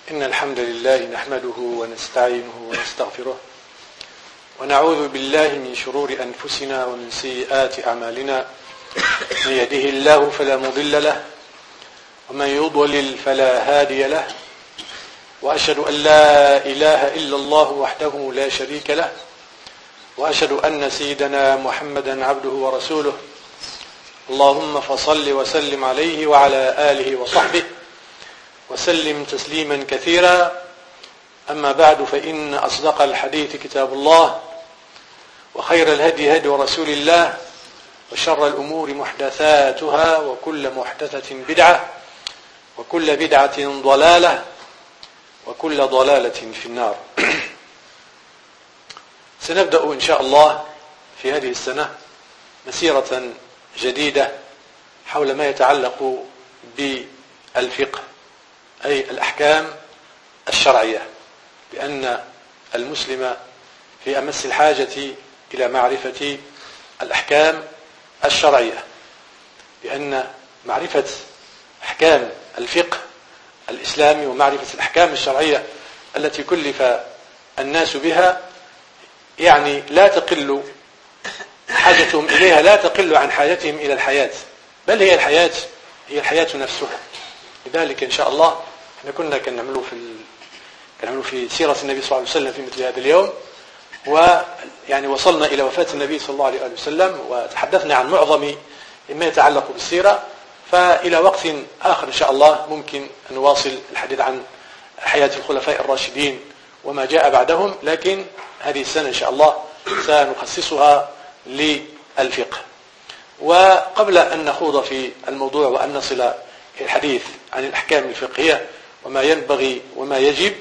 إن الحمد لله نحمده ونستعينه ونستغفره ونعوذ بالله من شرور أنفسنا ومن سيئات أعمالنا. من يهده الله فلا مضل له ومن يضلل فلا هادي له، وأشهد أن لا إله إلا الله وحده لا شريك له، وأشهد أن سيدنا محمدا عبده ورسوله. اللهم فصل وسلم عليه وعلى آله وصحبه وسلم تسليما كثيرا. أما بعد، فإن أصدق الحديث كتاب الله، وخير الهدي هدي رسول الله، وشر الأمور محدثاتها، وكل محدثة بدعة، وكل بدعة ضلالة، وكل ضلالة في النار. سنبدأ إن شاء الله في هذه السنة مسيرة جديدة حول ما يتعلق بالفقه، أي الأحكام الشرعية، لأن المسلم في أمس الحاجة إلى معرفة الأحكام الشرعية، لأن معرفة أحكام الفقه الإسلامي ومعرفة الأحكام الشرعية التي كلف الناس بها يعني لا تقل حاجتهم إليها، لا تقل عن حاجتهم إلى الحياة، بل هي الحياة نفسها. لذلك إن شاء الله احنا كنا كنعملوا في سيرة النبي صلى الله عليه وسلم في مثل هذا اليوم، ويعني وصلنا إلى وفاة النبي صلى الله عليه وسلم وتحدثنا عن معظم ما يتعلق بالسيرة. فإلى وقت آخر إن شاء الله ممكن أن نواصل الحديث عن حياة الخلفاء الراشدين وما جاء بعدهم، لكن هذه السنة إن شاء الله سنخصصها للفقه. وقبل أن نخوض في الموضوع وأن نصل إلى الحديث عن الأحكام الفقهية وما ينبغي وما يجب،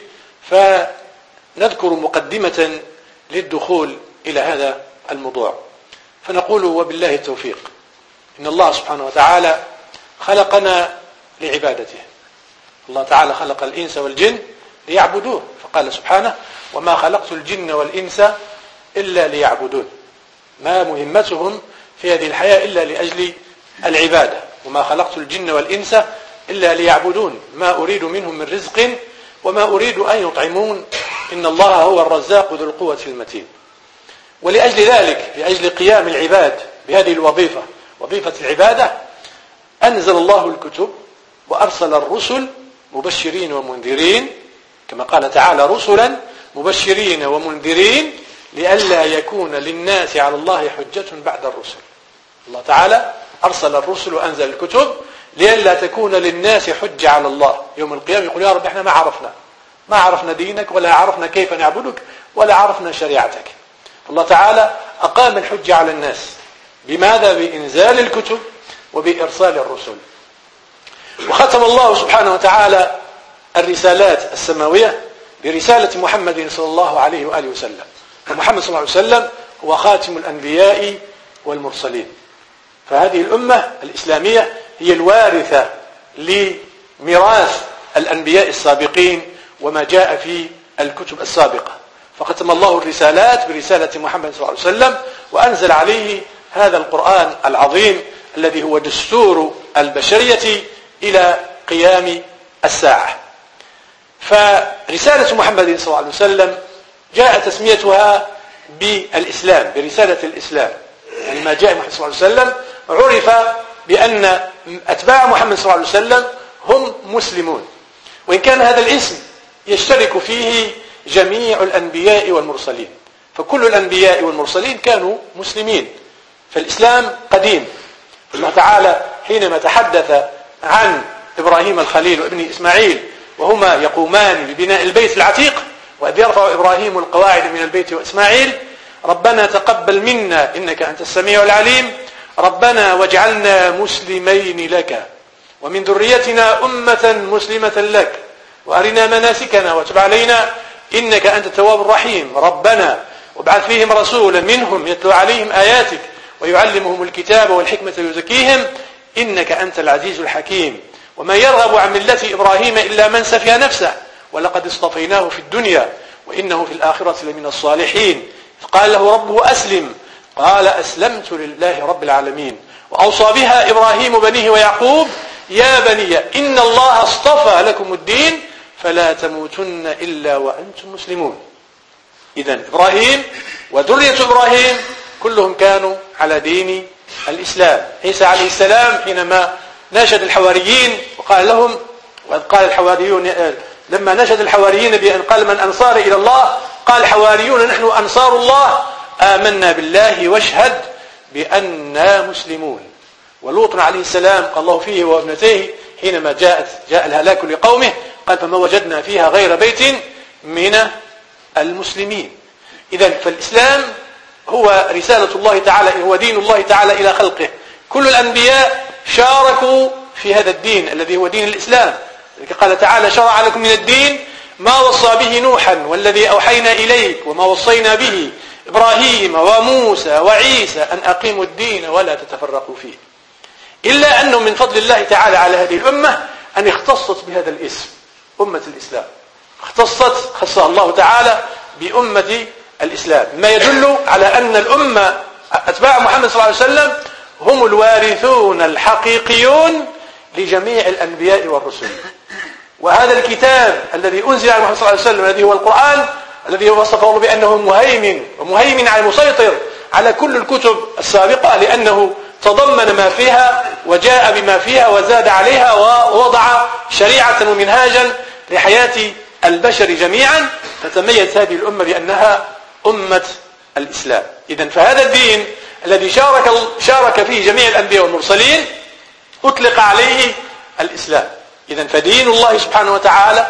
فنذكر مقدمة للدخول إلى هذا الموضوع. فنقول وبالله التوفيق، إن الله سبحانه وتعالى خلقنا لعبادته. الله تعالى خلق الإنس والجن ليعبدوه، فقال سبحانه: وما خلقت الجن والإنس إلا ليعبدون. ما مهمتهم في هذه الحياة إلا لأجل العبادة. وما خلقت الجن والإنس إلا ليعبدون ما أريد منهم من رزق وما أريد أن يطعمون إن الله هو الرزاق ذو القوة المتين. ولأجل ذلك، لأجل قيام العباد بهذه الوظيفة، وظيفة العبادة، أنزل الله الكتب وأرسل الرسل مبشرين ومنذرين، كما قال تعالى: رسلا مبشرين ومنذرين لئلا يكون للناس على الله حجة بعد الرسل. الله تعالى أرسل الرسل وأنزل الكتب لئلا تكون للناس حجة على الله يوم القيامة. يقول: يا رب احنا ما عرفنا دينك، ولا عرفنا كيف نعبدك، ولا عرفنا شريعتك. الله تعالى أقام الحجة على الناس. بماذا؟ بإنزال الكتب وبإرسال الرسل. وختم الله سبحانه وتعالى الرسالات السماوية برسالة محمد صلى الله عليه وآله وسلم. فمحمد صلى الله عليه وسلم هو خاتم الأنبياء والمرسلين. فهذه الأمة الإسلامية هي الوارثة لميراث الأنبياء السابقين وما جاء في الكتب السابقة. فختم الله الرسالات برسالة محمد صلى الله عليه وسلم، وأنزل عليه هذا القرآن العظيم الذي هو دستور البشرية إلى قيام الساعة. فرسالة محمد صلى الله عليه وسلم جاء تسميتها بالإسلام، برسالة الإسلام. يعني ما جاء محمد صلى الله عليه وسلم عرف بأن أتباع محمد صلى الله عليه وسلم هم مسلمون، وإن كان هذا الاسم يشترك فيه جميع الأنبياء والمرسلين، فكل الأنبياء والمرسلين كانوا مسلمين. فالإسلام قديم. الله تعالى حينما تحدث عن إبراهيم الخليل وابن إسماعيل وهما يقومان ببناء البيت العتيق، وإذ يرفع إبراهيم القواعد من البيت وإسماعيل: ربنا تقبل منا إنك أنت السميع العليم، ربنا واجعلنا مسلمين لك ومن ذريتنا أمة مسلمة لك وأرنا مناسكنا وتب علينا إنك أنت التواب الرحيم، ربنا وابعث فيهم رسولا منهم يتلو عليهم آياتك ويعلمهم الكتاب والحكمة ويزكيهم إنك أنت العزيز الحكيم. وما يرغب عن ملة إبراهيم إلا من سفي نفسه ولقد اصطفيناه في الدنيا وإنه في الآخرة لمن الصالحين. قال له ربه أسلم، قال أسلمت لله رب العالمين. وأوصى بها إبراهيم بنيه ويعقوب: يا بني إن الله اصطفى لكم الدين فلا تموتن إلا وأنتم مسلمون. إذن إبراهيم وذرية إبراهيم كلهم كانوا على دين الإسلام. عيسى عليه السلام حينما ناشد الحواريين وقال لهم، وإذ قال الحواريون لما ناشد الحواريين بأن قال من أنصار إلى الله، قال الحواريون نحن أنصار الله آمنا بالله واشهد بأننا مسلمون. ولوط عليه السلام قال الله فيه وابنتيه حينما جاء الهلاك لقومه قال فما وجدنا فيها غير بيت من المسلمين. إذن فالإسلام هو رسالة الله تعالى، هو دين الله تعالى إلى خلقه. كل الأنبياء شاركوا في هذا الدين الذي هو دين الإسلام. قال تعالى شرع لكم من الدين ما وصى به نوحا والذي أوحينا إليك وما وصينا به إبراهيم وموسى وعيسى أن أقيموا الدين ولا تتفرقوا فيه. إلا أنه من فضل الله تعالى على هذه الأمة أن اختصت بهذا الاسم أمة الإسلام، خصها الله تعالى بأمة الإسلام، ما يدل على أن الأمة أتباع محمد صلى الله عليه وسلم هم الوارثون الحقيقيون لجميع الأنبياء والرسل. وهذا الكتاب الذي أنزل على محمد صلى الله عليه وسلم الذي هو القرآن الذي وصفه الله بأنه مهيمن على مسيطر على كل الكتب السابقة، لأنه تضمن ما فيها وجاء بما فيها وزاد عليها ووضع شريعة ومنهاجا لحياة البشر جميعا، فتميز هذه الأمة بأنها أمة الإسلام. إذن فهذا الدين الذي شارك فيه جميع الأنبياء والمرسلين أطلق عليه الإسلام. إذن فدين الله سبحانه وتعالى،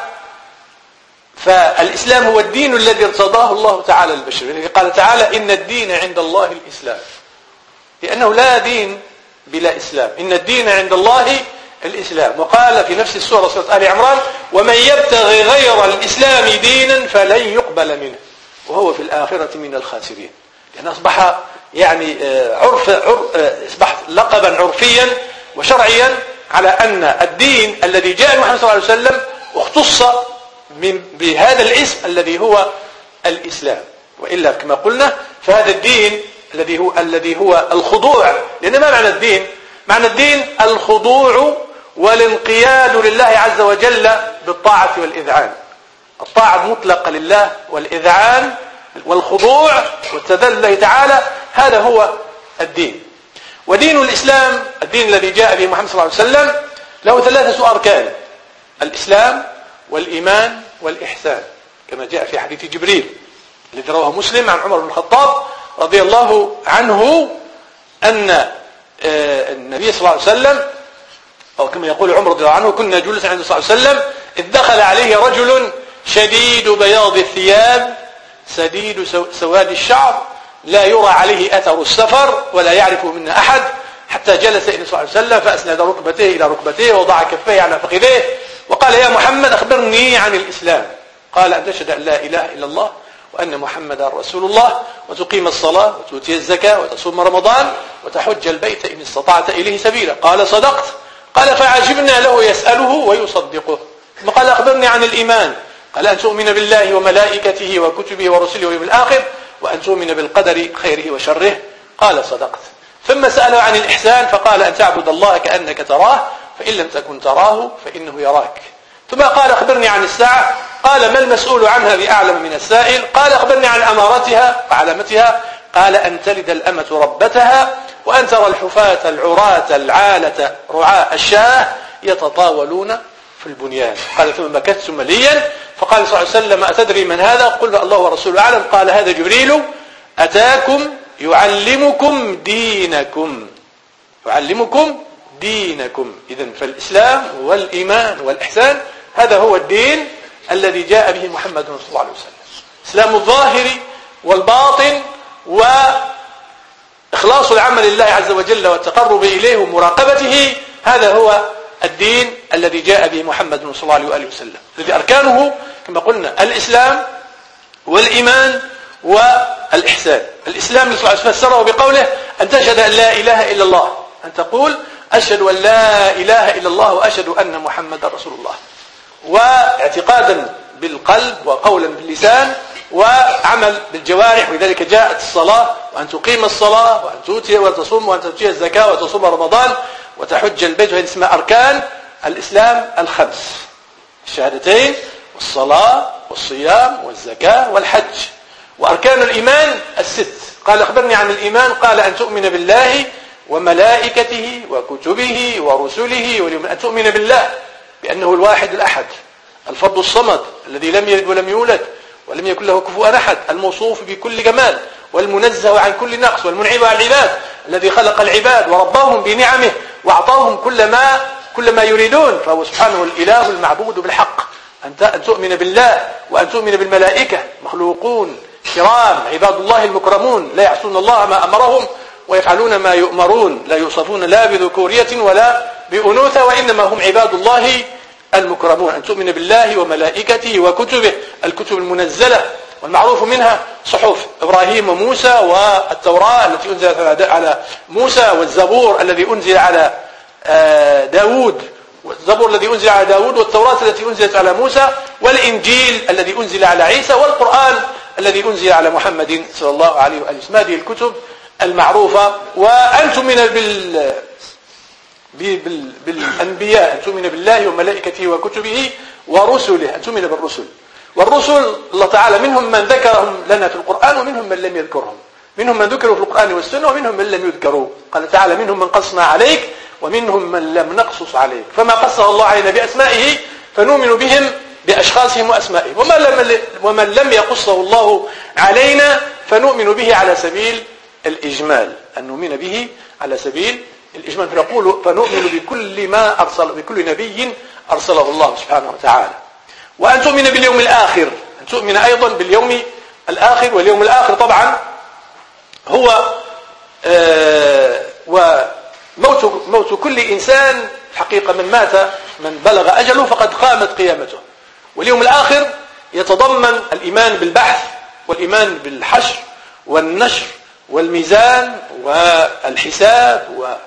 فالإسلام هو الدين الذي ارتضاه الله تعالى للبشر. الذي قال تعالى إن الدين عند الله الإسلام، لأنه لا دين بلا إسلام، إن الدين عند الله الإسلام. وقال في نفس السورة سورة آل عمران ومن يبتغي غير الإسلام دينا فلن يقبل منه وهو في الآخرة من الخاسرين. لأن أصبح يعني أصبح لقبا عرفيا وشرعيا على أن الدين الذي جاء محمد صلى الله عليه وسلم اختص بهذا الاسم الذي هو الإسلام. وإلا كما قلنا فهذا الدين الذي هو الخضوع. لأن ما معنى الدين؟ معنى الدين الخضوع والانقياد لله عز وجل بالطاعة والإذعان. الطاعة المطلقة لله والإذعان والخضوع والتذلل لله تعالى، هذا هو الدين. ودين الإسلام الدين الذي جاء به محمد صلى الله عليه وسلم له 3 أركان: الإسلام والإيمان والإحسان، كما جاء في حديث جبريل الذي رواه مسلم عن عمر بن الخطاب رضي الله عنه أن النبي صلى الله عليه وسلم، أو كما يقول عمر رضي الله عنه كنا جلوسا عند صلى الله عليه وسلم إذ دخل عليه رجل شديد بياض الثياب سديد سواد الشعر لا يرى عليه أثر السفر ولا يعرفه منا أحد، حتى جلس إلى صلى الله عليه وسلم فأسند ركبتيه إلى ركبتيه ووضع كفيه على فخذيه وقال يا محمد أخبرني عن الإسلام. قال أن تشهد أن لا إله إلا الله وأن محمدا رسول الله وتقيم الصلاة وتؤتي الزكاة وتصوم رمضان وتحج البيت إن استطعت إليه سبيلا. قال صدقت. قال فعجبنا له يسأله ويصدقه. ثم قال أخبرني عن الإيمان. قال أن تؤمن بالله وملائكته وكتبه ورسله واليوم الآخر وأن تؤمن بالقدر خيره وشره. قال صدقت. ثم سأله عن الإحسان فقال أن تعبد الله كأنك تراه فإن لم تكن تراه فإنه يراك. ثم قال أخبرني عن الساعة. قال ما المسؤول عنها بأعلم من السائل. قال أخبرني عن أمارتها وعلامتها. قال أن تلد الأمة ربتها وأن ترى الحفاة العراة العالة رعاء الشاه يتطاولون في البنيان. قال ثم مكثت مليا فقال صلى الله عليه وسلم أتدري من هذا؟ قل الله ورسوله أعلم. قال هذا جبريل أتاكم يعلمكم دينكم. يعلمكم دينكم. إذن فالإسلام والإيمان والإحسان هذا هو الدين الذي جاء به محمد صلى الله عليه وسلم. إسلام الظاهر والباطن وإخلاص العمل لله عز وجل والتقرب إليه ومراقبته، هذا هو الدين الذي جاء به محمد صلى الله عليه وسلم، الذي أركانه كما قلنا الإسلام والإيمان والإحسان. الإسلام فسره بقوله أن تشهد أن لا إله إلا الله، أن تقول أشهد أن لا إله إلا الله وأشهد أن محمد رسول الله، واعتقادا بالقلب وقولا باللسان وعمل بالجوارح. ولذلك جاءت الصلاة وأن تقيم الصلاة وأن تؤتي وتصوم وأن تؤتي الزكاة وتصوم رمضان وتحج البيت، وهذه اسمها أركان الإسلام الخمس: الشهادتين الصلاة والصيام والزكاة والحج. وأركان الإيمان الست. قال أخبرني عن الإيمان، قال أن تؤمن بالله وملائكته وكتبه ورسله واليوم، أن تؤمن بالله بأنه الواحد الأحد الفرد الصمد الذي لم يلد ولم يولد ولم يكن له كفوا أحد، الموصوف بكل جمال والمنزه عن كل نقص والمنعم على العباد، الذي خلق العباد ورباهم بنعمه وأعطاهم كل ما يريدون، فهو سبحانه الإله المعبود بالحق. أن تؤمن بالله وأن تؤمن بالملائكة، مخلوقون كرام عباد الله المكرمون لا يعصون الله ما أمرهم ويفعلون ما يؤمرون، لا يوصفون لا بذكورية ولا بأنوثة وإنما هم عباد الله المكرمون. أن تؤمن بالله وملائكته وكتبه، الكتب المنزلة والمعروف منها صحف إبراهيم وموسى والتوراة التي أنزلت على موسى، والزبور الذي أنزل على داود، والزبور الذي أنزل على داود، والتوراة التي أنزلت على موسى، والإنجيل الذي أنزل على عيسى، والقرآن الذي أنزل على محمد صلى الله عليه وآله وسلم. هذه الكتب المعروفة. وأن تؤمن بالأنبياء، أن تؤمن بالله وملائكته وكتبه ورسله، أن تؤمن بالرسل. والرسل الله تعالى منهم من ذكرهم لنا في القرآن ومنهم من لم يذكرهم، منهم من ذكروا في القرآن والسنة ومنهم من لم يذكروا. قال تعالى منهم من قصنا عليك ومنهم من لم نقصص عليك، فما قصه الله علينا بأسمائه فنؤمن بهم بأشخاصهم وأسمائهم، ومن لم يقصه الله علينا فنؤمن به على سبيل الإجمال، أن نؤمن به على سبيل الإجمال، فنؤمن بكل نبي أرسله الله سبحانه وتعالى. وأن تؤمن باليوم الآخر، أن تؤمن أيضا باليوم الآخر. واليوم الآخر طبعا هو وموت كل إنسان حقيقة، من مات من بلغ أجله فقد قامت قيامته. واليوم الآخر يتضمن الإيمان بالبعث والإيمان بالحشر والنشر والميزان والحساب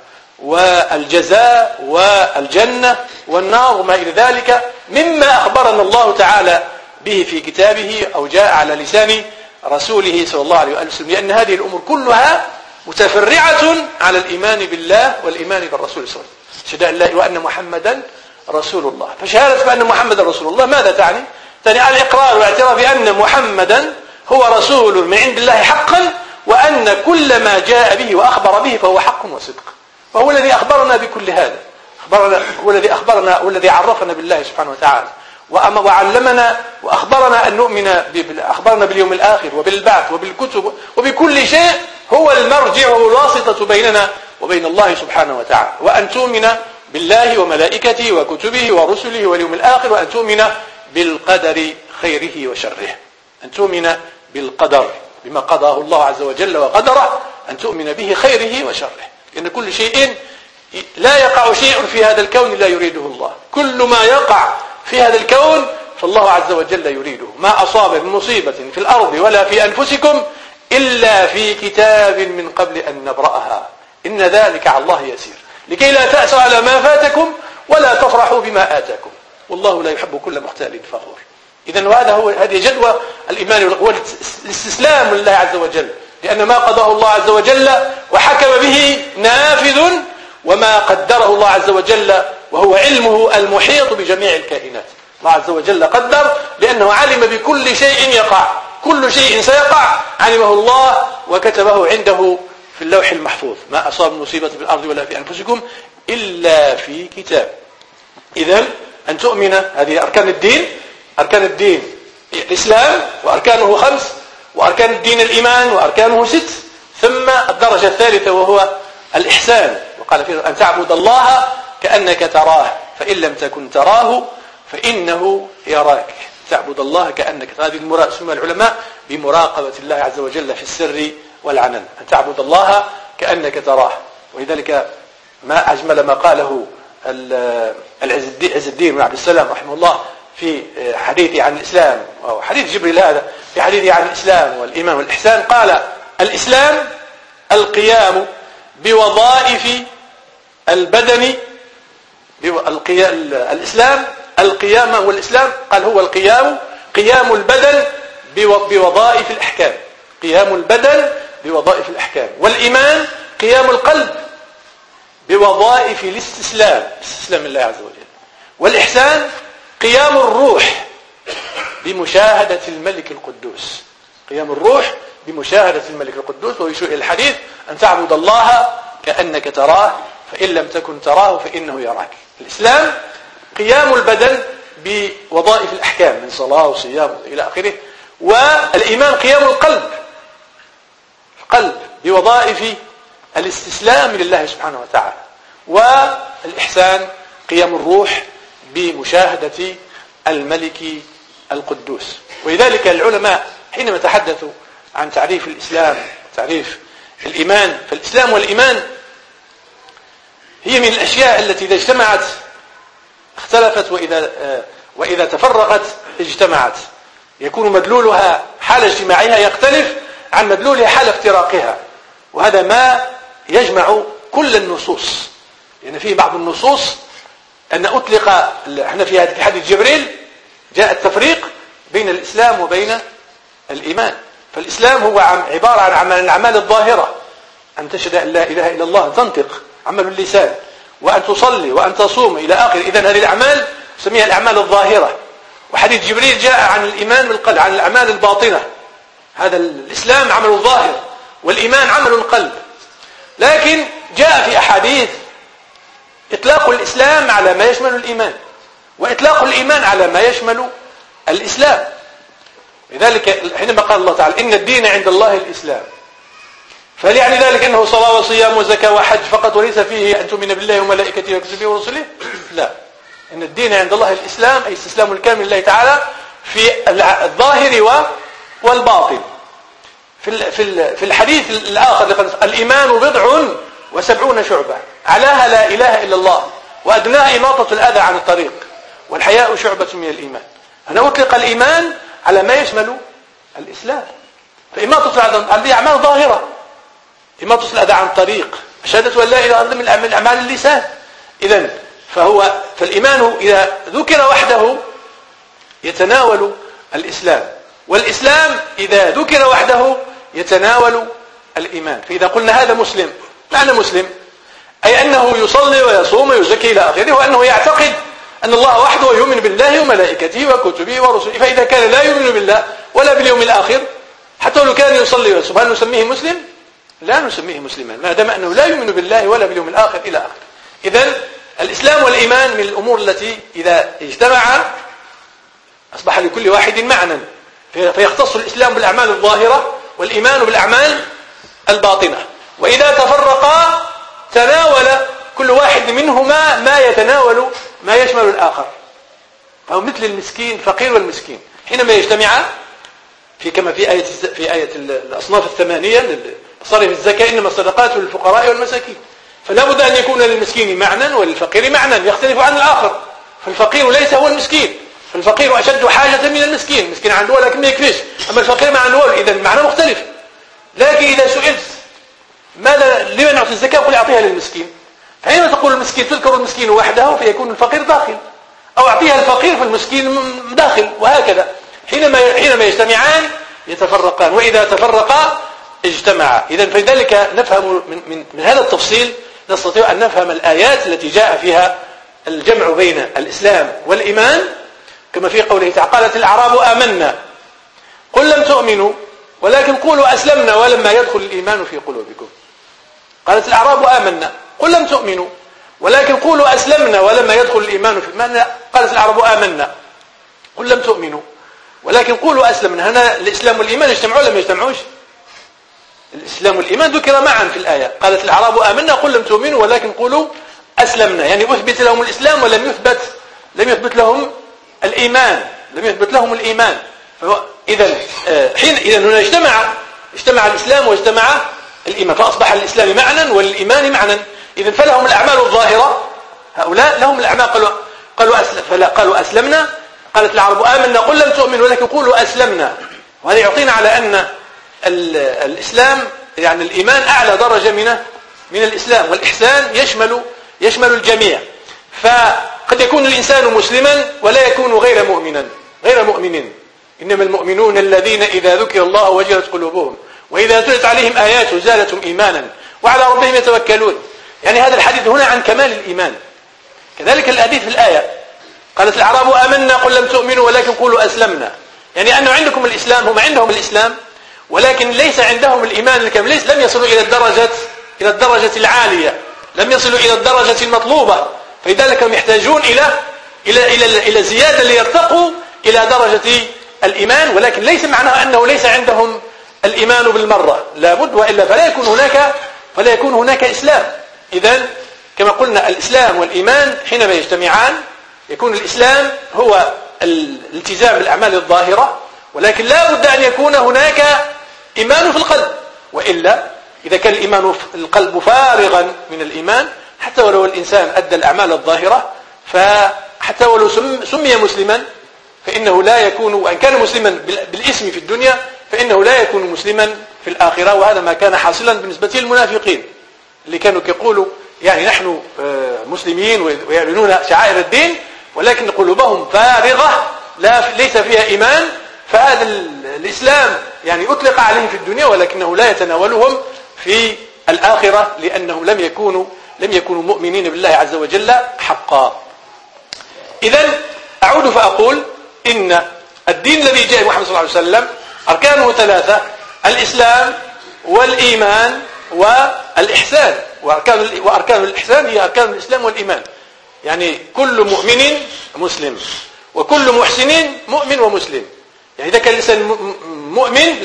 والجزاء والجنة والنار وما إلى ذلك مما أخبرنا الله تعالى به في كتابه أو جاء على لسان رسوله صلى الله عليه وسلم، لأن هذه الأمور كلها متفرعة على الإيمان بالله والإيمان بالرسول صلى الله عليه وسلم. شهادة الله وأن محمدا رسول الله. فشهادة بأن محمدا رسول الله ماذا تعني؟ تعني الإقرار والاعتراف بأن محمدا هو رسول من عند الله حقا، وأن كل ما جاء به وأخبر به فهو حق وصدق. وهو الذي أخبرنا بكل هذا، هو الذي أخبرنا والذي عرفنا بالله سبحانه وتعالى وعلمنا وأخبرنا أن نؤمن أخبرنا باليوم الآخر وبالبعث وبالكتب وبكل شيء، هو المرجع والواسطة بيننا وبين الله سبحانه وتعالى. وأن تؤمن بالله وملائكته وكتبه ورسله واليوم الآخر، وأن تؤمن بالقدر خيره وشره، أن تؤمن بالقدر بما قضاه الله عز وجل وقدره، أن تؤمن به خيره وشره، لأن كل شيء لا يقع شيء في هذا الكون لا يريده الله، كل ما يقع في هذا الكون فالله عز وجل يريده. ما أصاب من مصيبة في الأرض ولا في أنفسكم إلا في كتاب من قبل أن نبرأها إن ذلك على الله يسير، لكي لا تأسوا على ما فاتكم ولا تفرحوا بما آتاكم والله لا يحب كل مختال فخور. إذن هذه جدوى الإيمان، هو الاستسلام لله عز وجل، لأن ما قضاه الله عز وجل وحكم به نافذ، وما قدره الله عز وجل وهو علمه المحيط بجميع الكائنات. الله عز وجل قدر لأنه علم بكل شيء يقع، كل شيء سيقع علمه الله وكتبه عنده في اللوح المحفوظ. ما أصاب مصيبة في الأرض ولا في أنفسكم إلا في كتاب. إذن أن تؤمن، هذه أركان الدين. أركان الدين الإسلام وأركانه 5، وأركان الدين الإيمان وأركانه 6، ثم الدرجة الثالثة وهو الإحسان. وقال فيه أن تعبد الله كأنك تراه فإن لم تكن تراه فإنه يراك. تعبد الله كأنك تراه. هذه المراد سمى العلماء بمراقبة الله عز وجل في السر والعلن، أن تعبد الله كأنك تراه. ولذلك ما أجمل ما قاله عز الدين بن عبد السلام رحمه الله في حديثه عن الإسلام، أو حديث جبريل هذا في حديثه عن الإسلام والإيمان والإحسان، قال الإسلام القيام بوظائف البدن. الإسلام القيام والإسلام قال هو قيام البدن بوظائف الأحكام، قيام البدن بوظائف الأحكام. والإيمان قيام القلب بوظائف الاستسلام، استسلام الله عز وجل. والإحسان قيام الروح بمشاهدة الملك القدوس. قيام الروح بمشاهدة الملك القدوس. ويشير إلى الحديث أن تعبد الله كأنك تراه فإن لم تكن تراه فإنه يراك. الإسلام قيام البدن بوظائف الأحكام من صلاة وصيام إلى آخره. والإيمان قيام القلب بوظائف الاستسلام لله سبحانه وتعالى. والإحسان قيام الروح بمشاهدة الملك القدوس. ولذلك العلماء حينما تحدثوا عن تعريف الإسلام وتعريف الإيمان، فالإسلام والإيمان هي من الأشياء التي إذا اجتمعت اختلفت، وإذا تفرقت اجتمعت. يكون مدلولها حال اجتماعها يختلف عن مدلولها حال افتراقها. وهذا ما يجمع كل النصوص. يعني فيه بعض النصوص أن أطلق، احنا في حديث جبريل جاء التفريق بين الإسلام وبين الإيمان. فالإسلام هو عبارة عن الأعمال الظاهرة، أن تشهد أن لا إله إلا الله، تنطق عمل اللسان، وأن تصلي وأن تصوم إلى آخر. إذن هذه الأعمال نسميها الأعمال الظاهرة. وحديث جبريل جاء عن الإيمان بالقلب، عن الأعمال الباطنة. هذا الإسلام عمل الظاهر والإيمان عمل القلب. لكن جاء في أحاديث إطلاق الإسلام على ما يشمل الإيمان، وإطلاق الإيمان على ما يشمل الإسلام. لذلك حينما قال الله تعالى إن الدين عند الله الإسلام، فهل يعني ذلك أنه صلاة وصيام وزكاة وحج فقط وليس فيه أن تؤمن بالله وملائكته وكتبه ورسله؟ لا، إن الدين عند الله الإسلام، أي استسلام الكامل لله تعالى في الظاهر والباطن. في الحديث الآخر الإيمان 70 شعبة، أعلاها لا إله إلا الله، وأدناها إماطة الأذى عن الطريق، والحياء شعبة من الإيمان. هنا أطلق الإيمان على ما يشمل الإسلام. فإماطة الأذى هذه أعمال ظاهرة، إماطة الأذى عن الطريق، شهادة أن لا إله إلا الله من أعمال اللسان. إذن فالإيمان إذا ذكر وحده يتناول الإسلام، والإسلام إذا ذكر وحده يتناول الإيمان. فإذا قلنا هذا مسلم، معنى مسلم أي أنه يصلي ويصوم ويزكي إلى آخره، وأنه يعتقد أن الله وحده ويؤمن بالله وملائكته وكتبه ورسله. فإذا كان لا يؤمن بالله ولا باليوم الآخر، حتى لو كان يصلي ويصوم، هل نسميه مسلم؟ لا نسميه مسلما ما دام أنه لا يؤمن بالله ولا باليوم الآخر إلى آخره. إذن الإسلام والإيمان من الأمور التي إذا اجتمعا أصبح لكل واحد معنى، فيختص الإسلام بالأعمال الظاهرة والإيمان بالأعمال الباطنة. وإذا تفرقا تناول كل واحد منهما ما يتناول ما يشمل الآخر. فهو مثل المسكين، فقير والمسكين حينما يجتمعا كما في آية الأصناف الثمانية صرف الزكاة إنما الصدقات للفقراء والمساكين. فلا بد أن يكون للمسكين معنى وللفقير معنى يختلف عن الآخر. فالفقير ليس هو المسكين، فالفقير أشد حاجة من المسكين. المسكين عنده ولكن ما يكفيش، أما الفقير ما عنده، إذا المعنى مختلف. لكن إذا سئلت لماذا نعطي الزكاة قل أعطيها للمسكين، فحينما تقول المسكين تذكر المسكين وحده فيكون الفقير داخل، أو أعطيها الفقير فالمسكين داخل، وهكذا. حينما يجتمعان يتفرقان، وإذا تفرقا اجتمعا. إذن فلذلك نفهم من هذا التفصيل نستطيع أن نفهم الآيات التي جاء فيها الجمع بين الإسلام والإيمان، كما في قوله تعالى قالت الأعراب آمنا قل لم تؤمنوا ولكن قولوا أسلمنا ولما يدخل الإيمان في قلوبكم. قالت الأعراب آمنا قل لم تؤمنوا ولكن قولوا أسلمنا ولما يدخل الإيمان في الإيمان. قالت الأعراب آمنا قل لم تؤمنوا ولكن قولوا أسلمنا. هنا الإسلام والإيمان يجتمعوا لم يجتمعوش؟ الإسلام والإيمان ذكر معا في الآية. قالت الأعراب آمنا قل لم تؤمنوا ولكن قولوا أسلمنا، يعني أثبت لهم الإسلام ولم يثبت لهم الإيمان، لم يثبت لهم الإيمان. إذن هنا اجتمع الإسلام واجتمع الإيمان، فأصبح الإسلام معنى والإيمان معنى. إذن فلهم الأعمال الظاهرة، هؤلاء لهم الأعمال قالوا أسلمنا. قالت العرب آمنا قل لم تؤمنوا ولكن قولوا أسلمنا. وهذا يعطينا على أن الإسلام يعني الإيمان أعلى درجة من الإسلام، والإحسان يشمل الجميع. فقد يكون الإنسان مسلما ولا يكون غير مؤمن. إنما المؤمنون الذين إذا ذكر الله وجلت قلوبهم وإذا تلت عليهم آياته زادتهم إيمانا وعلى ربهم يتوكلون. يعني هذا الحديث هنا عن كمال الإيمان. كذلك الحديث في الآية قالت الأعراب آمنا قل لم تؤمنوا ولكن قولوا أسلمنا. يعني أنه عندكم الإسلام، هم عندهم الإسلام ولكن ليس عندهم الإيمان الكامل، لم يصلوا إلى الدرجة العالية، لم يصلوا إلى الدرجة المطلوبة، فلذلك هم يحتاجون إلى زيادة ليرتقوا إلى درجة الإيمان، ولكن ليس معناها أنه ليس عندهم الإيمان بالمرة، لابد وإلا فلا يكون هناك إسلام. إذن كما قلنا الإسلام والإيمان حينما يجتمعان يكون الإسلام هو الالتزام بالأعمال الظاهرة، ولكن لا بد أن يكون هناك إيمان في القلب، وإلا إذا كان الإيمان في القلب فارغا من الإيمان حتى ولو الإنسان أدى الأعمال الظاهرة، فحتى ولو سمي مسلما فإنه لا يكون، وإن كان مسلما بالاسم في الدنيا فإنه لا يكون مسلما في الآخرة. وهذا ما كان حاصلا بالنسبة للمنافقين اللي كانوا يقولوا يعني نحن مسلمين ويعلنون شعائر الدين ولكن قلوبهم فارغة ليس فيها إيمان، فهذا الإسلام يعني أطلق عليهم في الدنيا ولكنه لا يتناولهم في الآخرة لأنهم لم يكونوا مؤمنين بالله عز وجل حقا. إذن أعود فأقول إن الدين الذي جاء محمد صلى الله عليه وسلم أركانه ثلاثة: الإسلام والإيمان والإحسان، وأركان الإحسان هي أركان الإسلام والإيمان، يعني كل مؤمن مسلم وكل محسن مؤمن ومسلم. يعني إذا كان الإنسان مؤمن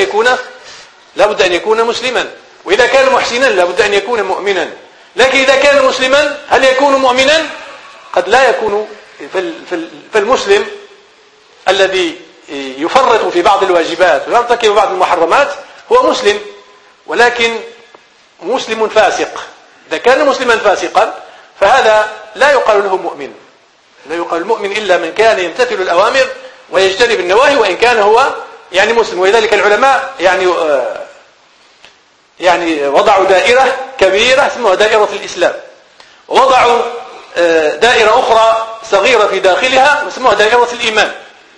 لابد أن يكون مسلما، وإذا كان محسنا لابد أن يكون مؤمنا. لكن إذا كان مسلما هل يكون مؤمنا؟ قد لا يكون. فالمسلم الذي يفرط في بعض الواجبات ويرتكب بعض المحرمات هو مسلم، ولكن مسلم فاسق. إذا كان مسلما فاسقا فهذا لا يقال له مؤمن، لا يقال المؤمن إلا من كان يمتثل الأوامر ويجتنب النواهي وإن كان هو يعني مسلم. ولذلك العلماء يعني وضعوا دائرة كبيرة اسمها دائرة الإسلام، ووضعوا دائرة أخرى صغيرة في داخلها واسمها دائرة الإيمان.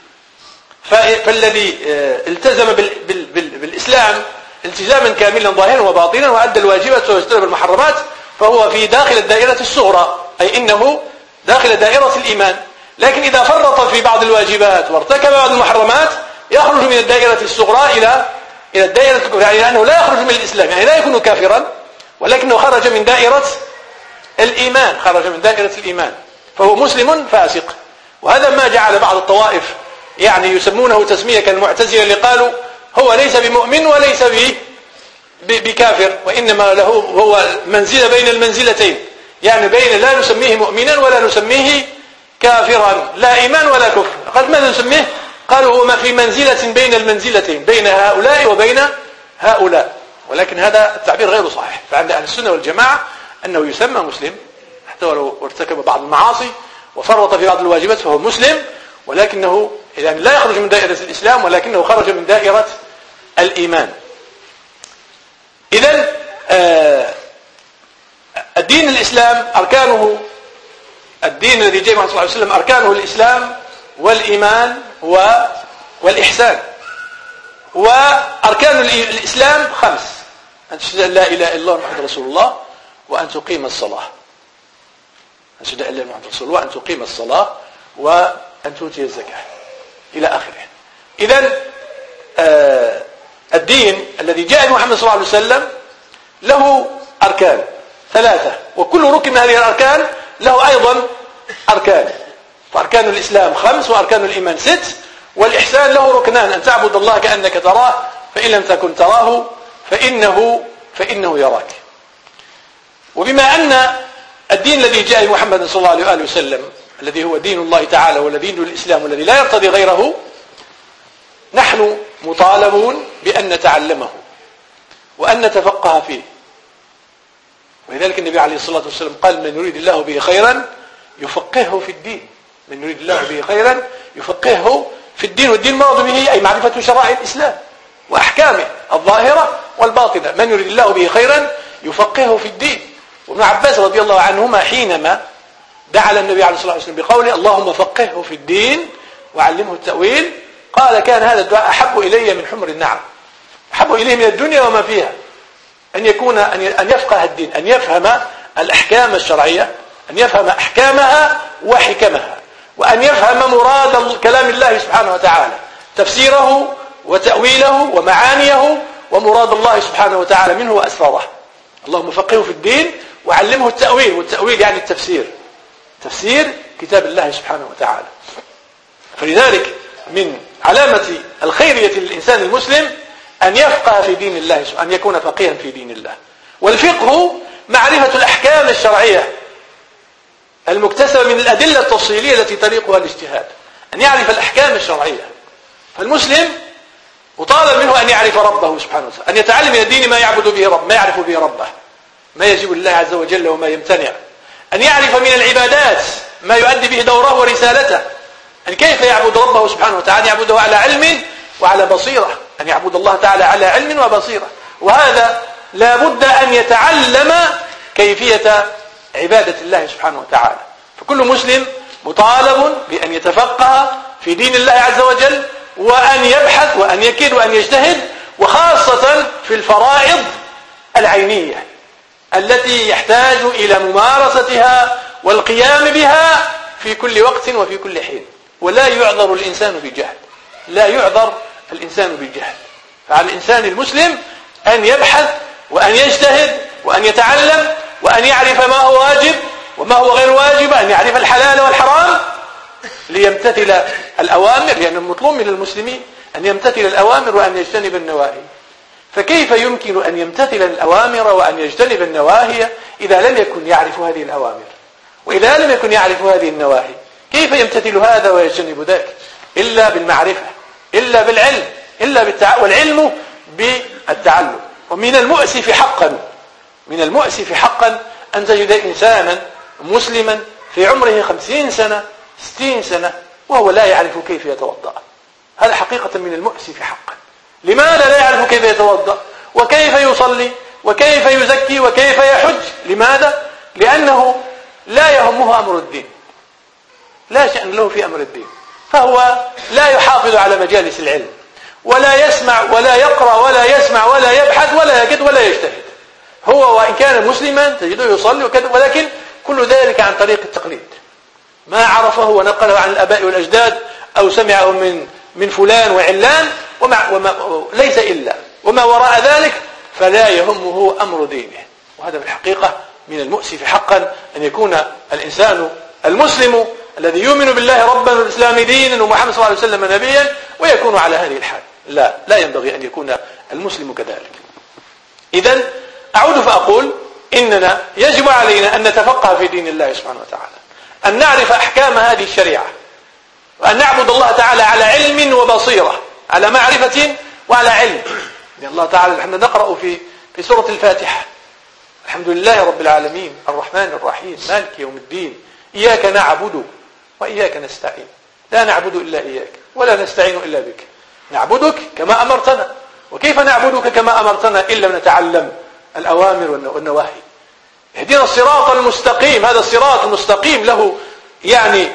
فالذي التزم بالإسلام التزاما كاملا ظاهرا وباطنا وأدى الواجبات واجتنب المحرمات فهو في داخل الدائرة الصغرى، أي إنه داخل دائرة الإيمان. لكن إذا فرط في بعض الواجبات وارتكب بعض المحرمات يخرج من الدائرة الصغرى إلى الدائرة الكبرى، يعني أنه لا يخرج من الإسلام، يعني لا يكون كافرا ولكنه خرج من دائرة الإيمان، خرج من دائرة الإيمان، فهو مسلم فاسق. وهذا ما جعل بعض الطوائف يعني يسمونه تسمية كالمعتزلة اللي قالوا هو ليس بمؤمن وليس بكافر، وإنما له هو منزلة بين المنزلتين، يعني بين لا نسميه مؤمنا ولا نسميه كافرا، لا إيمان ولا كفر. قد ماذا نسميه؟ قالوا هو ما في منزلة بين المنزلتين، بين هؤلاء وبين هؤلاء، ولكن هذا التعبير غير صحيح. فعند أهل السنة والجماعة أنه يسمى مسلم حتى ولو ارتكب بعض المعاصي وفرط في بعض الواجبات فهو مسلم، ولكنه يعني لا يخرج من دائرة الإسلام ولكنه خرج من دائرة الإيمان. إذن الدين الإسلام أركانه، الدين الذي جاء محمد صلى الله عليه وسلم أركانه الإسلام والإيمان والإحسان. وأركان الإسلام 5: أن تشهد أن لا إله إلا الله محمد رسول الله، وأن تقيم الصلاة، أن تشهد أن لا إله إلا الله محمد رسول الله، وأن تقيم الصلاة، وأن تؤتي الزكاة إلى آخره. إذن الدين الذي جاء محمد صلى الله عليه وسلم له أركان 3، وكل ركن من هذه الأركان له أيضا أركان. فأركان الإسلام 5 وأركان الإيمان 6، والإحسان له ركنان: أن تعبد الله كأنك تراه فإن لم تكن تراه فإنه يراك. وبما أن الدين الذي جاء محمد صلى الله عليه وآله وسلم الذي هو دين الله تعالى والذي دين الإسلام والذي لا يرتضي غيره، نحن مطالبون بأن نتعلمه وأن نتفقه فيه. ولذلك النبي عليه الصلاة والسلام قال: من يريد الله به خيرا يفقهه في الدين. من يريد الله به خيرا يفقهه في الدين، والدين مراد به أي معرفة شرائع الإسلام وأحكامه الظاهرة والباطنة. من يريد الله به خيرا يفقهه في الدين. وابن عباس رضي الله عنهما حينما دعا النبي عليه الصلاة والسلام بقوله: اللهم فقهه في الدين وعلمه التأويل، قال: كان هذا الدعاء أحب إلي من حمر النعم، أحب إليه من الدنيا وما فيها، أن يفقه الدين، أن يفهم الأحكام الشرعية، أن يفهم أحكامها وحكمها، وأن يفهم مراد كلام الله سبحانه وتعالى، تفسيره وتأويله ومعانيه ومراد الله سبحانه وتعالى منه وأسراره. اللهم فقهه في الدين وعلمه التأويل، والتأويل يعني التفسير، تفسير كتاب الله سبحانه وتعالى. فلذلك من علامة الخيرية للإنسان المسلم أن يفقه في دين الله، أن يكون فقيها في دين الله. والفقه معرفة الأحكام الشرعية المكتسبة من الأدلة التفصيلية التي طريقها الاجتهاد، أن يعرف الأحكام الشرعية. فالمسلم مطالب منه أن يعرف ربه سبحانه وتعالى، أن يتعلم من الدين ما يعبد به رب، ما يعرف به ربه، ما يجب لله عز وجل وما يمتنع، أن يعرف من العبادات ما يؤدي به دوره ورسالته، أن كيف يعبد ربه سبحانه وتعالى، يعبده على علم وعلى بصيرة، أن يعبد الله تعالى على علم وبصيرة. وهذا لا بد أن يتعلم كيفية عبادة الله سبحانه وتعالى. فكل مسلم مطالب بأن يتفقه في دين الله عز وجل، وأن يبحث وأن يكد وأن يجتهد، وخاصة في الفرائض العينية التي يحتاج إلى ممارستها والقيام بها في كل وقت وفي كل حين. ولا يعذر الإنسان بجهل، لا يعذر الإنسان بالجهل. فعلى الإنسان المسلم أن يبحث وأن يجتهد وأن يتعلم وأن يعرف ما هو واجب وما هو غير واجب، أن يعرف الحلال والحرام ليمتثل الأوامر، لأن المطلوب من المسلمين أن يمتثل الأوامر وأن يجتنب النواهي. فكيف يمكن أن يمتثل الأوامر وأن يجتنب النواهي إذا لم يكن يعرف هذه الأوامر، وإذا لم يكن يعرف هذه النواهي؟ كيف يمتثل هذا ويجتنب ذاك؟ إلا بالمعرفة، إلا بالعلم، والعلم بالتعلم. ومن المؤسف حقا، من المؤسف حقا أن تجد إنسانا مسلما في عمره 50 سنة 60 سنة وهو لا يعرف كيف يتوضأ. هذا حقيقة من المؤسف حقا. لماذا لا يعرف كيف يتوضأ وكيف يصلي وكيف يزكي وكيف يحج؟ لماذا؟ لأنه لا يهمه أمر الدين، لا شأن له في أمر الدين، فهو لا يحافظ على مجالس العلم، ولا يسمع ولا يقرأ ولا يسمع ولا يبحث ولا يجد ولا يجتهد. هو وإن كان مسلما تجده يصلي وكذا، ولكن كل ذلك عن طريق التقليد، ما عرفه ونقله عن الآباء والأجداد أو سمعه من فلان وعلان، ليس إلا وما وراء ذلك فلا يهمه أمر دينه. وهذا بالحقيقة من المؤسف حقا أن يكون الإنسان المسلم الذي يؤمن بالله ربا والإسلام دينا ومحمد صلى الله عليه وسلم نبيا ويكون على هذه الحال. لا ينبغي أن يكون المسلم كذلك. إذن أعود فأقول إننا يجب علينا أن نتفقه في دين الله سبحانه وتعالى، أن نعرف أحكام هذه الشريعة، وأن نعبد الله تعالى على علم وبصيرة، على معرفة وعلى علم. لأن الله تعالى نحن نقرأ في سورة الفاتحة: الحمد لله رب العالمين الرحمن الرحيم مالك يوم الدين إياك نعبد وإياك نستعين، لا نعبد إلا إياك ولا نستعين إلا بك، نعبدك كما أمرتنا. وكيف نعبدك كما أمرتنا إلا نتعلم الأوامر والنواهي؟ اهدنا الصراط المستقيم. هذا الصراط المستقيم له يعني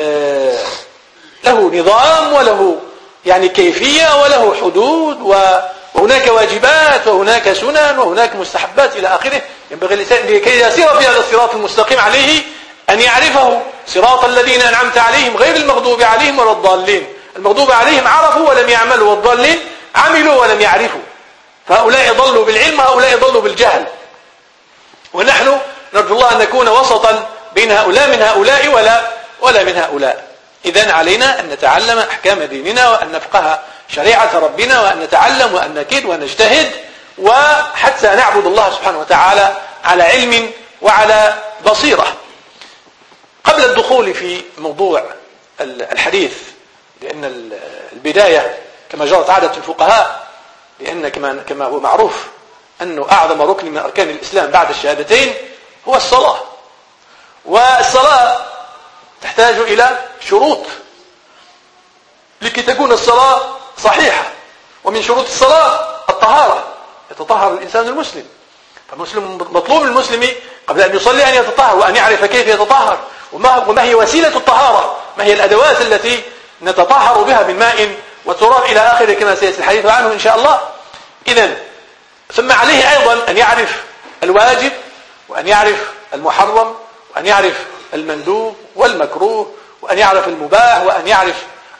له نظام وله يعني كيفية وله حدود، وهناك واجبات وهناك سنن وهناك مستحبات إلى آخره. ينبغي الإنسان لكي يسير في هذا الصراط المستقيم عليه أن يعرفه: صراط الذين أنعمت عليهم غير المغضوب عليهم ولا الضالين. المغضوب عليهم عرفوا ولم يعملوا، والضالين عملوا ولم يعرفوا. فهؤلاء ضلوا بالعلم وهؤلاء ضلوا بالجهل، ونحن نرجو الله أن نكون وسطا بين هؤلاء من هؤلاء ولا من هؤلاء. إذن علينا أن نتعلم أحكام ديننا وأن نفقه شريعة ربنا وأن نتعلم وأن نكد وأن نجتهد، وحتى نعبد الله سبحانه وتعالى على علم وعلى بصيرة. قبل الدخول في موضوع الحديث، لأن البداية كما جرت عادة الفقهاء، لأن كما هو معروف أنه أعظم ركن من أركان الإسلام بعد الشهادتين هو الصلاة، والصلاة تحتاج إلى شروط لكي تكون الصلاة صحيحة. ومن شروط الصلاة الطهارة، يتطهر الإنسان المسلم. فالمسلم مطلوب المسلم قبل أن يصلي أن يتطهر وأن يعرف كيف يتطهر، وما هي وسيلة الطهارة، ما هي الأدوات التي نتطهر بها من ماء وتراب إلى آخره كما سيأتي الحديث عنه إن شاء الله. إذن ثم عليه أيضا أن يعرف الواجب وأن يعرف المحرم وأن يعرف المندوب والمكروه وأن يعرف المباح وأن يعرف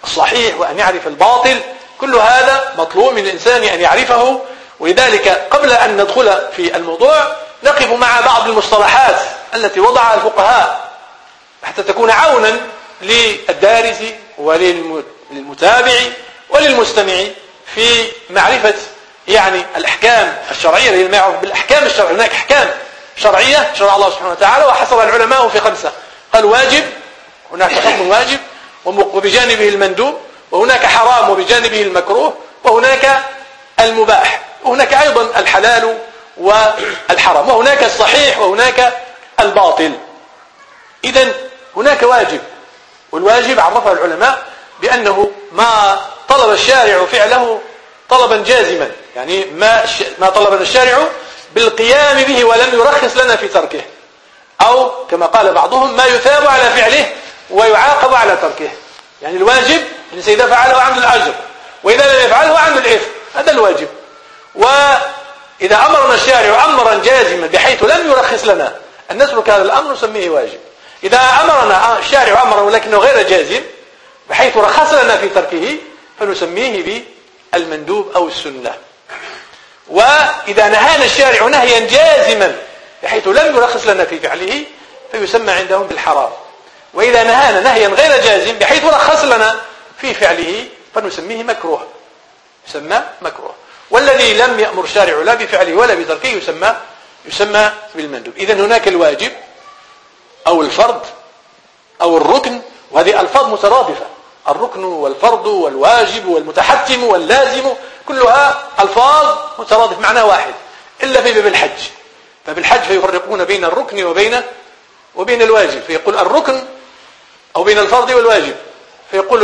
الصحيح وأن يعرف الباطل، كل هذا مطلوب من الإنسان أن يعرفه. ولذلك قبل أن ندخل في الموضوع نقف مع بعض المصطلحات التي وضعها الفقهاء حتى تكون عونا للدارس وللمتابع وللمستمع في معرفة يعني الأحكام الشرعية، اللي معروف بالأحكام الشرعية. هناك أحكام شرعية شرع الله سبحانه وتعالى وحصر العلماء في 5. قال واجب، هناك حكم واجب وبجانبه المندوب، وهناك حرام وبجانبه المكروه، وهناك المباح، وهناك أيضا الحلال والحرام، وهناك الصحيح وهناك الباطل. إذن هناك واجب، والواجب عرفه العلماء بأنه ما طلب الشارع فعله طلبا جازما، يعني ما طلبنا الشارع بالقيام به ولم يرخص لنا في تركه، أو كما قال بعضهم ما يثاب على فعله ويعاقب على تركه. يعني الواجب الإنسان إذا فعله عنده الأجر، وإذا لم يفعله عنده الإثم، هذا الواجب. وإذا أمرنا الشارع أمرا جازما بحيث لم يرخص لنا أن نترك هذا الأمر نسميه واجب. إذا أمرنا الشارع أمرا ولكنه غير جازم بحيث رخص لنا في تركه فنسميه بالمندوب أو السنة. وإذا نهانا الشارع نهيا جازما بحيث لم يرخص لنا في فعله فيسمى عندهم بالحرام. وإذا نهانا نهيا غير جازم بحيث رخص لنا في فعله فنسميه مكروه، يسمى مكروه. والذي لم يأمر الشارع لا بفعله ولا بتركه يسمى بالمندوب. إذن هناك الواجب أو الفرض أو الركن، وهذه ألفاظ مترادفة، الركن والفرض والواجب والمتحتم واللازم، كلها ألفاظ مترادفة معنى واحد، إلا في باب الحج. ففي الحج فيفرقون بين الركن وبين الواجب، فيقول الركن أو بين الفرض والواجب، فيقول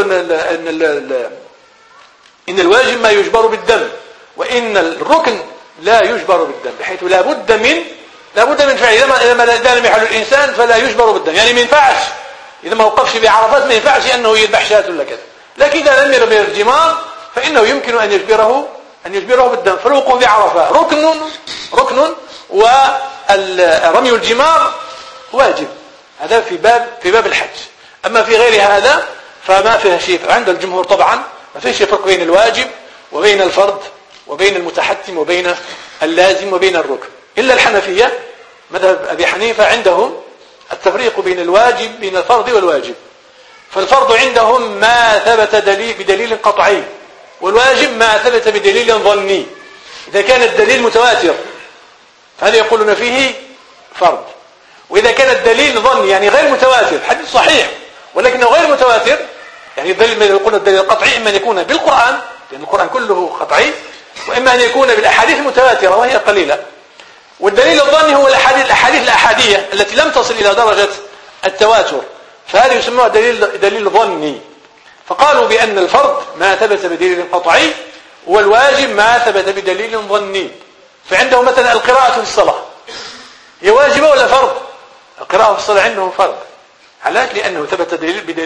إن الواجب ما يجبر بالدم، وإن الركن لا يجبر بالدم، بحيث لا بد من فعله. إذا لم يحل الإنسان فلا يجبر بالدم، يعني ما ينفعش إذا ما وقفش بعرفات ما ينفعش أنه يذبح شاة ولا كذا. لكن إذا لم يرمي الجمار فإنه يمكن أن يجبره بالدم. فالوقوف بعرفة ركن ورمي الجمار واجب، هذا في باب الحج. أما في غير هذا فما فيها شيء. عند الجمهور طبعا ما فيش فرق بين الواجب وبين الفرض وبين المتحتم وبين اللازم وبين الركن، إلا الحنفية مذهب أبي حنيفة عندهم التفريق بين الفرض والواجب. فالفرض عندهم ما ثبت بدليل قطعي، والواجب ما ثبت بدليل ظني. إذا كان الدليل متواتر فهذا يقولون فيه فرض، وإذا كان الدليل ظني يعني غير متواتر، حديث صحيح ولكنه غير متواتر، يعني يقولون الدليل القطعي إما أن يكون بالقرآن لأن القرآن كله قطعي، وإما أن يكون بالأحاديث المتواترة وهي قليلة. والدليل الظني هو الأحاديث الأحادية التي لم تصل إلى درجة التواتر، فهذا يسمى دليل ظني. فقالوا بأن الفرض ما ثبت بدليل قطعي، والواجب ما ثبت بدليل ظني. فعندهم مثلا القراءة في الصلاة هي واجبة ولا فرض؟ القراءة في الصلاة عندهم فرض. علاش؟ لأنه ثبتت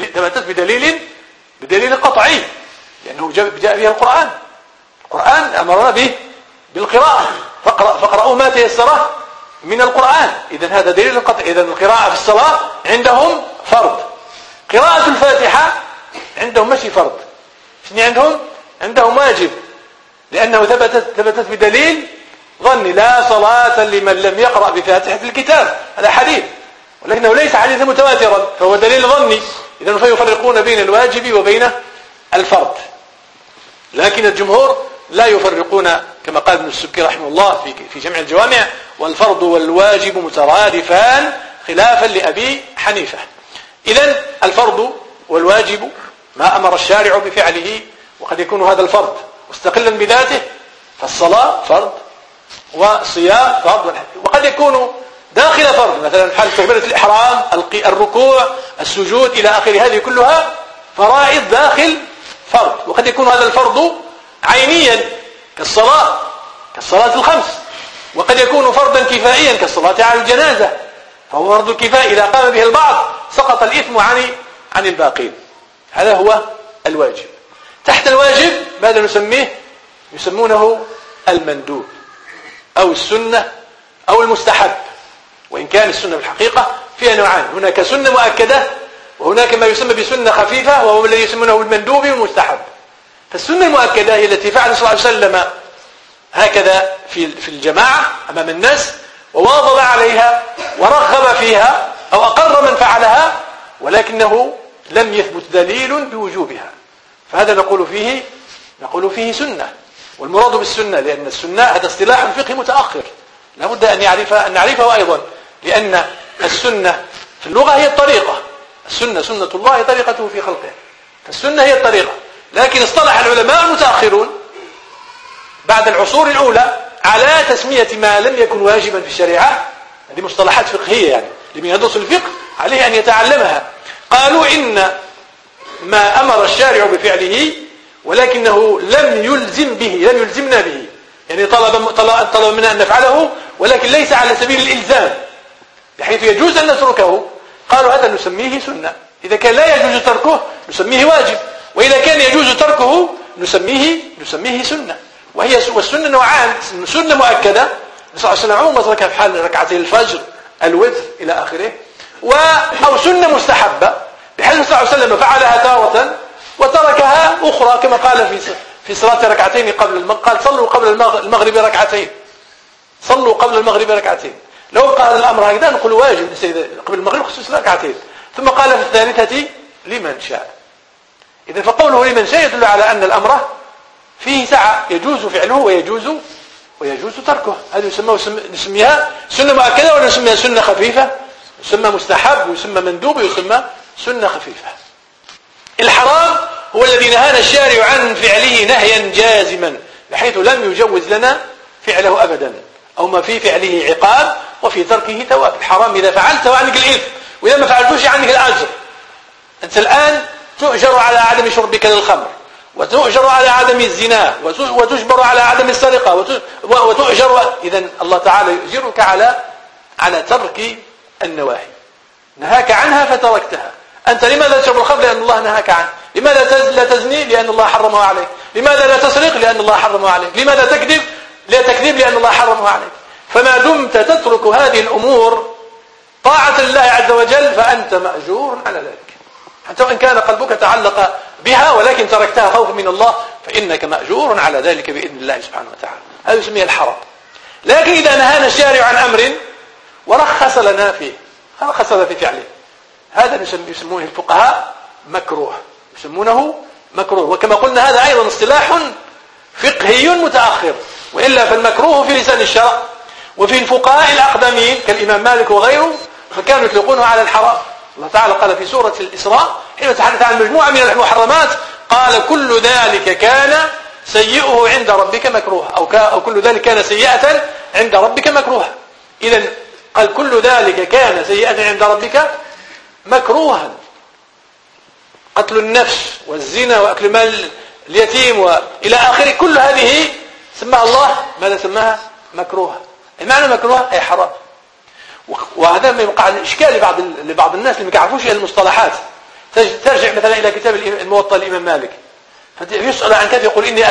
بدليل قطعي، لأنه جاء بها القرآن أمرنا بالقراءة، فاقرأوا ما تيسر من القرآن. إذن هذا دليل قطعي. إذن القراءة في الصلاة عندهم فرض. قراءة الفاتحة عندهم ماشي فرض، عندهم واجب، لأنه ثبتت بدليل ظني. لا صلاة لمن لم يقرأ بفاتحة الكتاب، هذا حديث، ولكنه ليس حديثا متواترا فهو دليل ظني. إذن فيفرقون بين الواجب وبين الفرض. لكن الجمهور لا يفرقون كما قال ابن السبكي رحمه الله في جمع الجوامع: والفرض والواجب مترادفان خلافا لأبي حنيفة. إذن الفرض والواجب ما أمر الشارع بفعله، وقد يكون هذا الفرض مستقلا بذاته، فالصلاة فرض والصيام فرض، وقد يكون داخل فرض، مثلا حال تكبيرة الإحرام، الركوع، السجود إلى آخر، هذه كلها فرائض داخل فرض. وقد يكون هذا الفرض عينيا كالصلاة الخمس، وقد يكون فرضا كفائيا كالصلاة على الجنازة، فهو فرض الكفاية إذا قام به البعض سقط الإثم عن الباقين. هذا هو الواجب. تحت الواجب ماذا نسميه؟ يسمونه المندوب أو السنة أو المستحب، وإن كان السنة بالحقيقة فيها نوعان: هناك سنة مؤكدة وهناك ما يسمى بسنة خفيفة وهو الذي يسمونه المندوب والمستحب. فالسنة المؤكدة هي التي فعل صلى الله عليه وسلم هكذا في الجماعة أمام الناس وواظب عليها ورغب فيها أو أقر من فعلها، ولكنه لم يثبت دليل بوجوبها، فهذا نقول فيه سنة. والمراد بالسنة لأن السنة هذا اصطلاح فقهي متأخر لا بد أن نعرفه أيضا، لأن السنة في اللغة هي الطريقة. السنة سنة الله طريقته في خلقه، فالسنة هي الطريقة. لكن اصطلح العلماء المتأخرون بعد العصور الأولى على تسمية ما لم يكن واجبا في الشريعة. هذه مصطلحات فقهية يعني لمن يدرس الفقه عليه أن يتعلمها. قالوا إن ما أمر الشارع بفعله ولكنه لم يلزمنا به، يعني طلب منا أن نفعله ولكن ليس على سبيل الإلزام بحيث يجوز أن نتركه. قالوا هذا نسميه سنة. إذا كان لا يجوز تركه نسميه واجب، وإذا كان يجوز تركه نسميه سنة. والسنة نوعان: سنة مؤكدة صلى الله عليه وسلم عموما تركها في حال ركعتي الفجر الوتر إلى آخره، أو سنة مستحبة بحيث صلى الله عليه وسلم فعلها تارة وتركها أخرى، كما قال في صلاة ركعتين قال صلوا قبل المغرب ركعتين، صلوا قبل المغرب ركعتين. لو قال الأمر هكذا نقول واجب قبل المغرب خصوص ركعتين. ثم قال في الثالثة لمن شاء. إذن فقوله لمن شاء يدل على أن الأمر فيه سعة، يجوز فعله ويجوز تركه. هذه نسميها سنة مؤكدة ولا نسميها سنة خفيفة؟ يسمى مستحب ويسمى مندوب ويسمى سنة خفيفة. الحرام هو الذي نهانا الشارع عن فعله نهيا جازما بحيث لم يجوز لنا فعله أبدا، أو ما في فعله عقاب وفي تركه ثواب. الحرام إذا فعلته عنك الإثم، وإذا ما فعلتوش عنك الأجر. أنت الآن تؤجر على عدم شربك للخمر، وتؤجر على عدم الزنا، وتجبر على عدم السرقة، وتؤجر. إذن الله تعالى يؤجرك على ترك النواهي، نهاك عنها فتركتها. أنت لماذا تشرب الخمر؟ لأن الله نهاك عنه. لماذا لا تزني؟ لأن الله حرمه عليك. لماذا لا تسرق؟ لأن الله حرمه عليك. لماذا تكذب؟ لا تكذب لأن الله حرمه عليك. فما دمت تترك هذه الأمور طاعة لله عز وجل فأنت مأجور على ذلك، حتى وإن كان قلبك تعلق بها ولكن تركتها خوفا من الله فإنك مأجور على ذلك بإذن الله سبحانه وتعالى. هذا يسميه الحرام. لكن إذا نهانا الشارع عن أمر ورخص لنا فيه، رخص لنا في فعله، هذا يسمونه الفقهاء مكروه، يسمونه مكروه. وكما قلنا هذا أيضا اصطلاح فقهي متأخر، وإلا فالمكروه في لسان الشرع وفي الفقهاء الأقدمين كالإمام مالك وغيره فكانوا يطلقونه على الحرام. الله تعالى قال في سورة الإسراء حين تحدث عن مجموعة من المحرمات قال كل ذلك كان سيئه عند ربك مكروه، أو كل ذلك كان سيئة عند ربك مكروها. إذن قال كل ذلك كان سيئة عند ربك مكروها. قتل النفس والزنا وأكل مال اليتيم وإلى آخره، كل هذه سماها الله ماذا سماها؟ مكروها. المعنى مكروه أي حرام. وهذا ما يوقع الإشكال لبعض الناس اللي ما يعرفوش المصطلحات. ترجع مثلا إلى كتاب الموطأ الإمام مالك فيسأل عن كذا يقول إني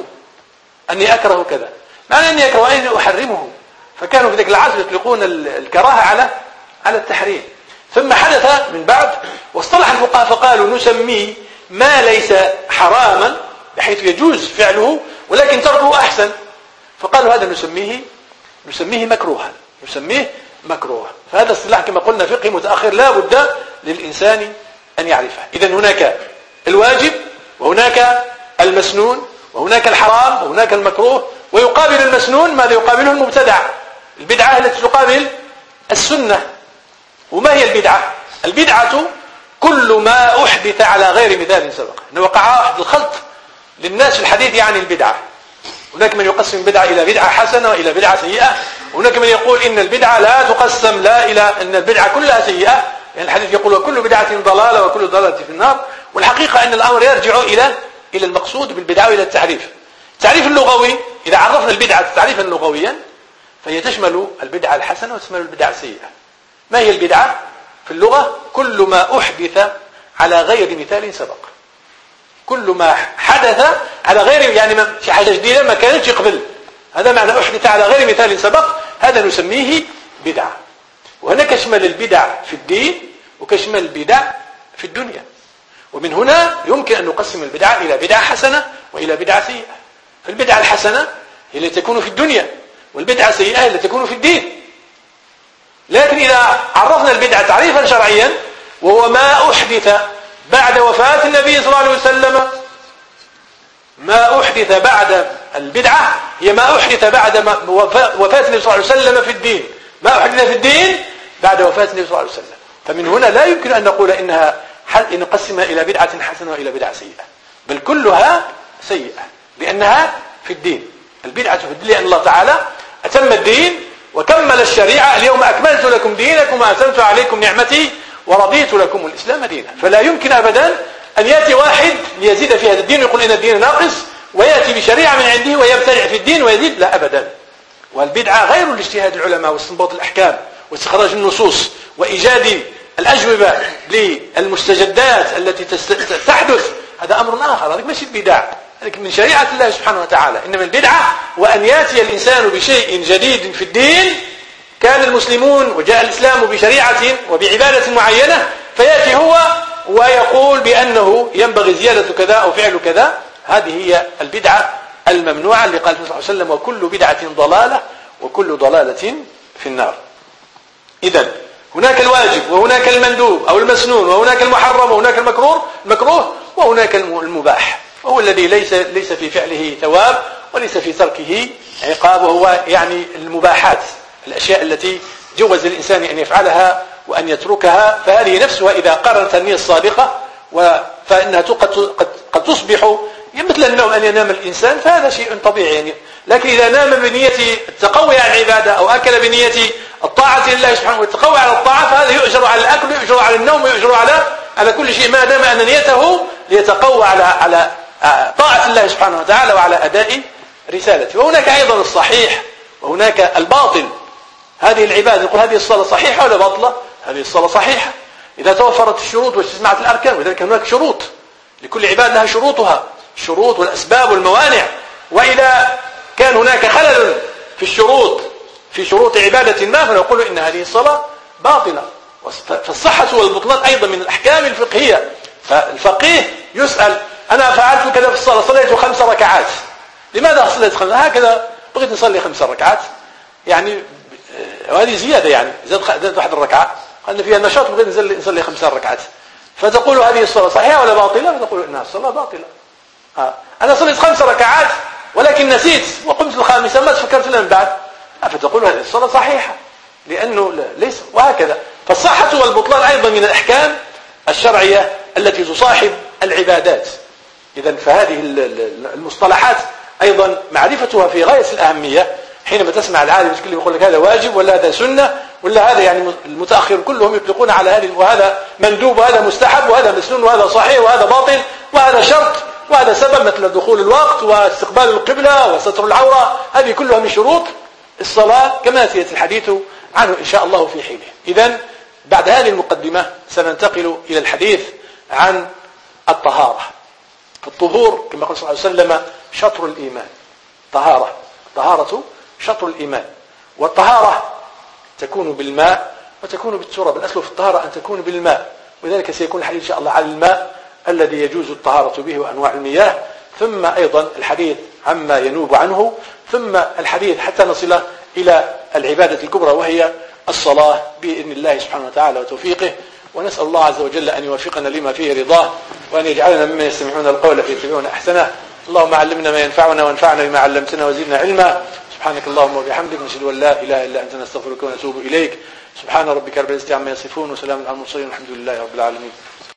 أكره كذا. معنى إني أكره أين أحرمه. فكانوا في ذلك العصر يطلقون الكراهة على التحريم. ثم حدث من بعد واصطلح الفقهاء فقالوا نسميه ما ليس حراما بحيث يجوز فعله ولكن تركه أحسن، فقالوا هذا نسميه مكروها، نسميه مكروه. فهذا اصطلاح كما قلنا فقهي متأخر لا بد للإنسان أن يعرفه. إذن هناك الواجب وهناك المسنون وهناك الحرام وهناك المكروه، ويقابل المسنون ماذا يقابله؟ المبتدع، البدعة التي تقابل السنة. وما هي البدعة؟ البدعة كل ما أحدث على غير مثال سبق. إنه وقع أحد الخلط للناس في الحديث يعني البدعة. هناك من يقسم البدعة إلى بدعة حسنة وإلى بدعة سيئة، هناك من يقول إن البدعة لا تقسم لا إلى أن البدعة كلها سيئة، يعني الحديث يقول وكل بدعة ضلالة وكل ضلالة في النار. والحقيقة أن الأمر يرجع إلى المقصود بالبدعة وإلى التعريف. التعريف اللغوي إذا عرفنا البدعة تعريفا لغويا فهي تشمل البدعة الحسنة وتشمل البدعة السيئة. ما هي البدعة في اللغة؟ كل ما أحدث على غير مثال سبق، كل ما حدث على غير يعني شي حاجة جديدة ما كانتش قبل، هذا معنى أحدث على غير مثال سبق، هذا نسميه بدعة. وهنا كشمل البدع في الدين وكشمل البدع في الدنيا. ومن هنا يمكن أن نقسم البدعة إلى بدعة حسنة وإلى بدعة سيئة. فالبدعة الحسنة هي التي تكون في الدنيا، والبدعة السيئة هي التي تكون في الدين. لكن إذا عرفنا البدعة تعريفا شرعيا وهو ما أحدث بعد وفاة النبي صلى الله عليه وسلم، ما أحدث بعد البدعة هي ما أحدث بعد وفاة النبي صلى الله عليه وسلم في الدين، ما أحدث في الدين بعد وفاة النبي صلى الله عليه وسلم. فمن هنا لا يمكن أن نقول إنها إن نقسمها إلى بدعة حسنة وإلى بدعة سيئة، بل كلها سيئة لأنها في الدين. البدعة في الدين لأن الله تعالى أتم الدين وكمل الشريعة، اليوم أكملت لكم دينكم وأتممت عليكم نعمتي ورضيت لكم الإسلام دينا. فلا يمكن أبدا أن يأتي واحد ليزيد في هذا الدين ويقول إن الدين ناقص ويأتي بشريعة من عنده ويبتدع في الدين ويزيد، لا أبدا. والبدعة غير الاجتهاد العلماء واستنباط الأحكام واستخراج النصوص وإيجاد الأجوبة للمستجدات التي تحدث، هذا أمر آخر، هذا ماشي البدع، لكن من شريعة الله سبحانه وتعالى. إنما البدعة وأن يأتي الإنسان بشيء جديد في الدين. كان المسلمون وجاء الإسلام بشريعة وبعبادة معينة، فيأتي هو ويقول بأنه ينبغي زيادة كذا أو فعل كذا. هذه هي البدعة الممنوعة اللي قال صلى الله عليه وسلم وكل بدعة ضلالة وكل ضلالة في النار. إذن هناك الواجب وهناك المندوب أو المسنون وهناك المحرم وهناك المكروه وهناك المباح، وهو الذي ليس في فعله ثواب وليس في تركه عقاب، وهو يعني المباحات، الأشياء التي جوز الإنسان أن يفعلها وأن يتركها. فهذه نفسها إذا قررت النية الصادقة فإنها قد تصبح مثل النوم، أن ينام الإنسان فهذا شيء طبيعي يعني. لكن إذا نام بنية التقوي على العبادة أو أكل بنية الطاعة لله سبحانه والتقوي على الطاعة، فهذا يؤجر على الأكل ويؤجر على النوم ويؤجر على كل شيء، ما دام أن نيته ليتقوى على طاعة الله سبحانه وتعالى وعلى أداء رسالته. وهناك أيضا الصحيح وهناك الباطل. هذه العبادة نقول هذه الصلاة صحيحة ولا باطلة؟ هذه الصلاة صحيحة إذا توفرت الشروط واجتمعت الأركان، ولذلك هناك شروط لكل عبادة لها شروطها، الشروط والأسباب والموانع. وإذا كان هناك خلل في شروط عبادة ما فنقول إن هذه الصلاة باطلة. فالصحة والبطلان أيضا من الأحكام الفقهية. فالفقيه يسأل أنا فعلت كذا في الصلاة، صليت 5 ركعات، لماذا صليت 5؟ هكذا بغيت نصلي 5 ركعات يعني، وهذه زيادة يعني زاد 1 ركعة، قلنا فيها نشاط بغيت نصلي 5 ركعات. فتقول هذه الصلاة صحيحة ولا باطلة؟ فتقول إنها الصلاة باطلة. أنا صليت 5 ركعات ولكن نسيت وقمت الخامسة ما تفكرت لها من بعد، فتقول هذه الصلاة صحيحة لأنه ليس، وهكذا. فالصحة والبطلان أيضا من الأحكام الشرعية التي تصاحب العبادات. إذن فهذه المصطلحات أيضا معرفتها في غاية الأهمية. حينما تسمع العالم يقول لك هذا واجب ولا هذا سنة ولا هذا، يعني المتأخر كلهم يطلقون على هذه، وهذا مندوب وهذا مستحب وهذا مسنون وهذا صحيح وهذا باطل وهذا شرط وهذا سبب، مثل دخول الوقت واستقبال القبلة وستر العورة، هذه كلها من شروط الصلاة كما سيأتي الحديث عنه إن شاء الله في حينه. إذن بعد هذه المقدمة سننتقل إلى الحديث عن الطهارة. الطهور كما قال صلى الله عليه وسلم شطر الإيمان. طهارة شطر الإيمان. والطهارة تكون بالماء وتكون بالتراب. الأصل في الطهارة أن تكون بالماء، ولذلك سيكون الحديث إن شاء الله عن الماء الذي يجوز الطهارة به وأنواع المياه، ثم أيضا الحديث عما ينوب عنه، ثم الحديث حتى نصل إلى العبادة الكبرى وهي الصلاة بإذن الله سبحانه وتعالى وتوفيقه. ونسأل الله عز وجل أن يوفقنا لما فيه رضاه، وأن يجعلنا ممن يستمعون القول فيتبعون أحسنه. اللهم علمنا ما ينفعنا وانفعنا بما علمتنا وزدنا علما. سبحانك اللهم وبحمدك، نشهد أن لا إله إلا أنت، نستغفرك ونتوب إليك. سبحان ربك رب العزة عما يصفون وسلام على المرسلين والحمد لله رب العالمين.